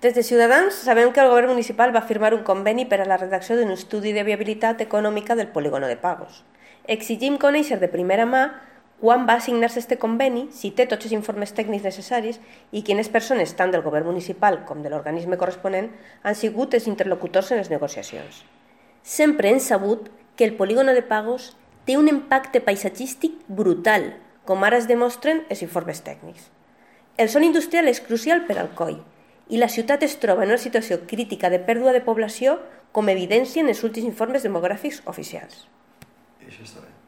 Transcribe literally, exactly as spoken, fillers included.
Des de Ciutadans sabem que el govern municipal va firmar un conveni per a la redacció d'un estudi de viabilitat econòmica del polígono de Pagos. Exigim conèixer de primera mà quan va assignar-se este conveni, si té tots els informes tècnics necessaris i quines persones, tant del govern municipal com de l'organisme corresponent, han sigut els interlocutors en les negociacions. Sempre hem sabut que el polígono de Pagos té un impacte paisatgístic brutal, com ara es demostren els informes tècnics. El sòl industrial és crucial per al coll i la ciutat es troba en una situació crítica de pèrdua de població com evidència en els últims informes demogràfics oficials. Això està bé.